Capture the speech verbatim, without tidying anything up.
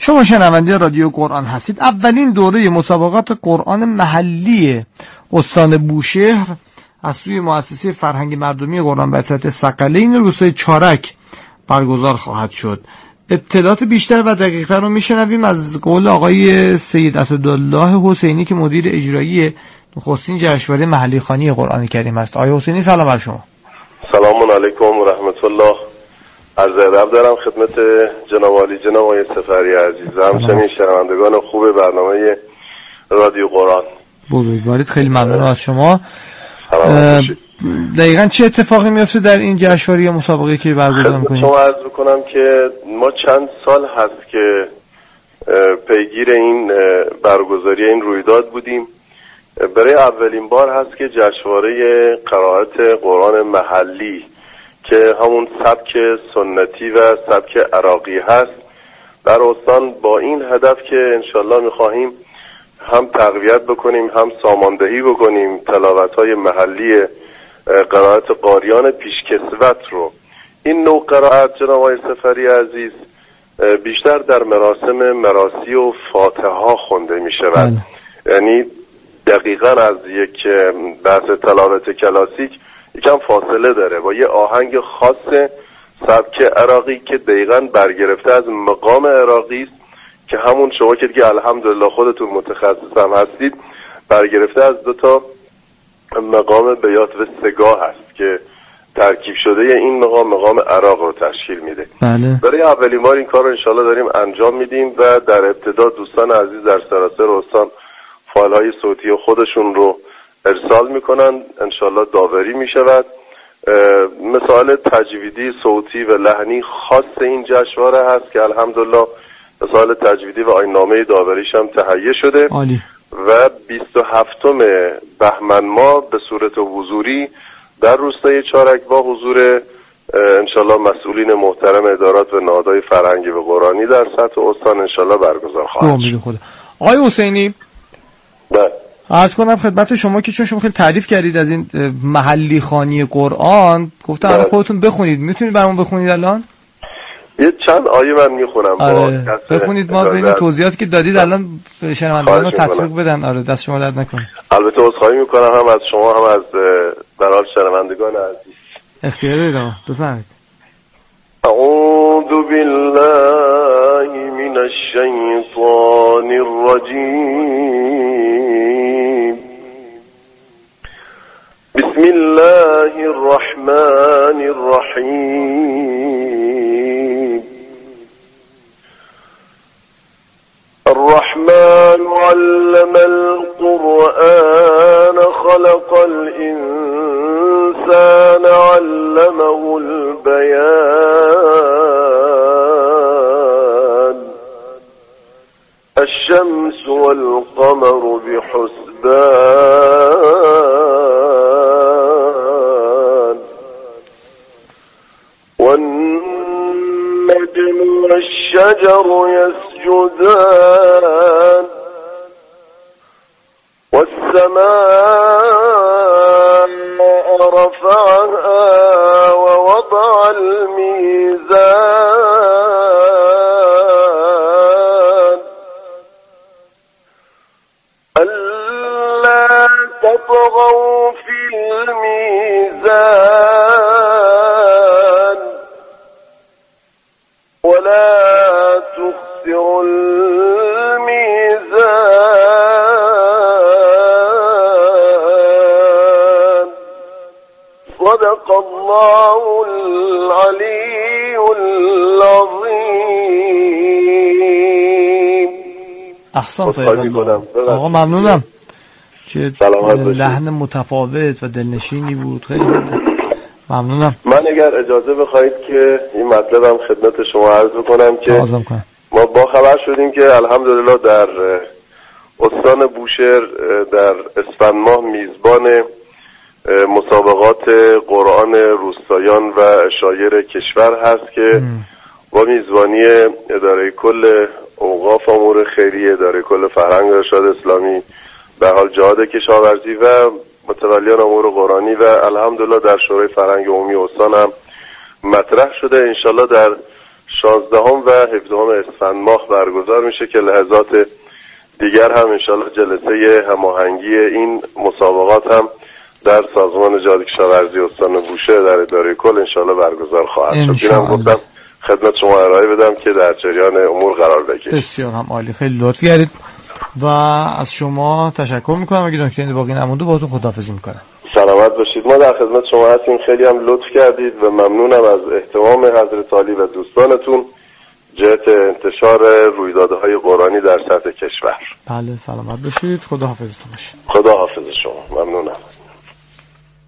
شما شنونده رادیو قرآن هستید. اولین دوره مسابقات قرآن محلی استان بوشهر از سوی مؤسسه فرهنگ مردمی قرآن به اطلاعات ثقلین روستای چارک برگزار خواهد شد. اطلاعات بیشتر و دقیق‌تر رو میشنویم از قول آقای سید اسدالله حسینی که مدیر اجرایی نخستین جشنواره محلی خوانی قرآن کریم است. آقای حسینی سلام بر شما. سلام علیکم و رحمت الله. عرض ادب دارم خدمت جناب عالی جناب آقای سفری عزیز، همچنین شنوندگان خوب برنامه رادیو قرآن. بزرگوارید، خیلی ممنون از شما. دقیقاً چه اتفاقی میفته در این جشنواره مسابقه که برگزار می‌کنید؟ شما عرض می‌کنم که ما چند سال هست که پیگیر این برگزاری این رویداد بودیم. برای اولین بار هست که جشنواره قرائت قرآن محلی که همون سبک سنتی و سبک عراقی هست در استان، با این هدف که انشالله میخواهیم هم تقویت بکنیم هم ساماندهی بکنیم تلاوت‌های محلی قرائت قاریان پیشکسوت رو. این نوع قرائت جناب آقای سفری عزیز بیشتر در مراسم مراسی و فاتحه ها خونده می شود، یعنی دقیقاً از یک بحث تلاوت کلاسیک یکم فاصله داره با یه آهنگ خاص سبک عراقی که دقیقاً برگرفته از مقام عراقی است که همون شما که دیگه الحمدلله خودتون متخصص هم هستید، برگرفته از دو تا مقام بیات و سگاه هست که ترکیب شده این مقام مقام عراق رو تشکیل میده. بله. برای اولین بار این کار رو انشالله داریم انجام میدیم و در ابتدا دوستان عزیز در سراسر استان فایل های صوتی خودشون رو ارسال میکنن، انشالله داوری میشود. مسائل تجویدی صوتی و لحنی خاص این جشنواره هست که الحمدلله مسائل تجویدی و آیین‌نامه داوریش هم تهیه شده. عالی. و بیست و هفتم بهمن ماه به صورت حضوری در روستای چارک با حضور انشالله مسئولین محترم ادارات و نهادهای فرهنگی و قرآنی در سطح استان انشالله برگزار خواهد شد. آقای حسینی، بله، عرض کنم خدمت شما که چون شما خیلی تعریف کردید از این محلی خوانی قرآن، گفتم الان خودتون بخونید، میتونید برامون بخونید الان؟ یه چند آیه من میخونم. آره بخونید، ما به این توضیحاتی که دادید الان شنوندگان رو تطبیق بدن. آره دست شما درد نکنه. البته عذرخواهی میکنم هم از شما هم از برای شنوندگان عزیز. اختیار دارید، بفرمایید. اعوذ بالله من الشیطان الرجیم. بسم الله الرحمن الرحیم. الرحمن علم القرآن خلق الإنسان علمه البيان الشمس والقمر بحسبان والنجم والشجر يسجدان والسماء رفعها ووضع الميزان ألا تطغوا في الميزان ولا تخسروا الميزان صدق الله العلي العظيم. احسنت آقا، ممنونم که لحن متفاوت و دلنشینی بود، خیلی ممنونم. من اگر اجازه بخواید که این مطلبم خدمت شما عرض بکنم که ما با خبر شدیم که الحمدلله در استان بوشهر در اسفند ماه میزبان مسابقات قرآن روستایان و شایر کشور هست که با میزبانی اداره کل اوقاف امور خیریه، اداره کل فرهنگ و ارشاد اسلامی، به حال جهاد کشاورزی و متولیان امور قرآنی و الحمدلله در شورای فرهنگ عمومی استان هم مطرح شده. انشالله در شانزدهم و هفدهم اسفند ماه برگزار میشه که لحظات دیگر هم انشالله جلسه هماهنگی این مسابقات هم در سازمان نجات کشاورزی استان بوشهر در اداره کل انشالله برگزار خواهد شد. اینم گفتم خدمت شما ارائه بدم که در جریان امور قرار بگیرید. بسیار هم عالی، خیلی لطف کردید و از شما تشکر میکنم. اگه نکته باقی نمونده باهاتون خداحافظی میکنم. سلامت باشید. ما در خدمت شما هستیم. خیلی هم لطف کردید و ممنونم از احترام حضرت عالی و دوستانتون جهت انتشار رویدادهای قرآنی در سطح کشور. بله سلامت باشید. خدا حافظتون باشه. خدا حافظ شما. ممنونم.